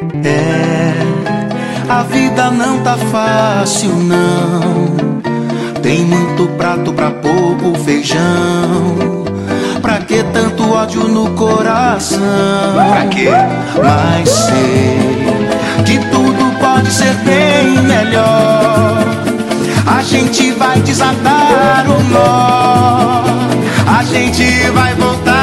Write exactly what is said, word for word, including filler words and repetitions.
É, a vida não tá fácil não. Tem muito prato pra pouco feijão. Pra que tanto ódio no coração? Pra quê? Mas sei que tudo pode ser bem melhor. A gente vai desatar o nó. A gente vai voltar